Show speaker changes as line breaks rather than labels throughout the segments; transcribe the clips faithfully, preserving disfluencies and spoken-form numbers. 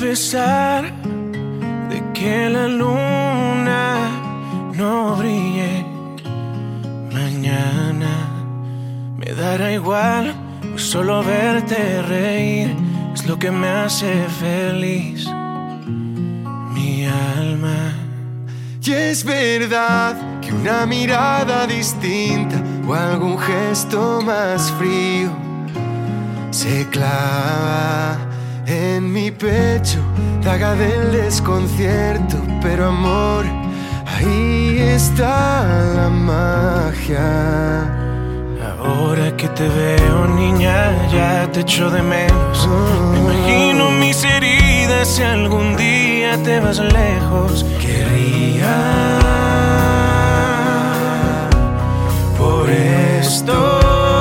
pesar de que la luna no brille mañana, me dará igual, pues solo verte reír es lo que me hace feliz, mi alma.
Y es verdad que una mirada distinta o algún gesto más frío se clava en mi pecho, daga del desconcierto, pero amor, ahí está la magia.
Ahora que te veo, niña, ya te echo de menos. Me imagino mis heridas si algún día te vas lejos. Querría por esto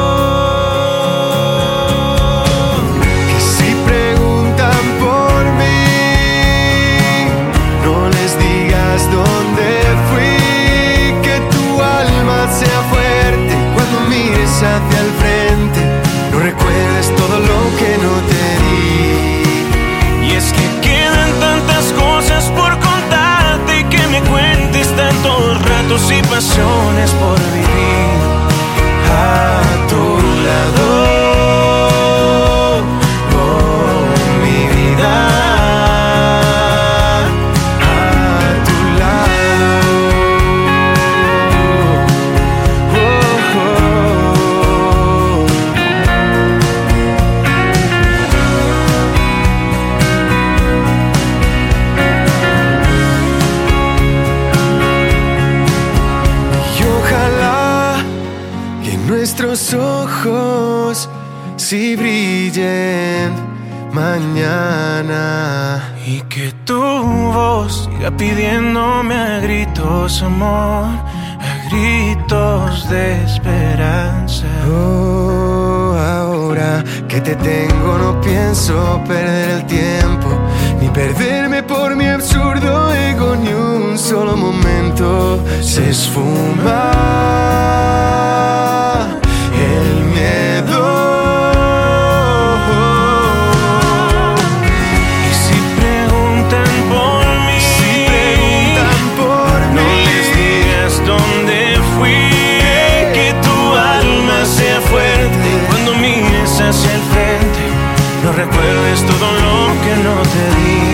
que si preguntan por mí, no les digas dónde fui, que tu alma sea fuerte cuando mires hacia el frente, no recuerdes todo lo que no te di.
Y es que quedan tantas cosas por contarte y que me cuentes tantos ratos y pasiones por vivir a tu lado.
Nuestros ojos si brillen mañana
y que tu voz siga pidiéndome a gritos amor, a gritos de esperanza.
Oh, ahora que te tengo no pienso perder el tiempo, ni perderme por mi absurdo ego, ni un solo momento. Se esfuma el miedo.
Y si preguntan por mí,
si preguntan por
no
mí,
les digas dónde fui, que tu alma sea fuerte cuando mires hacia el frente, no recuerdes todo lo que no te di.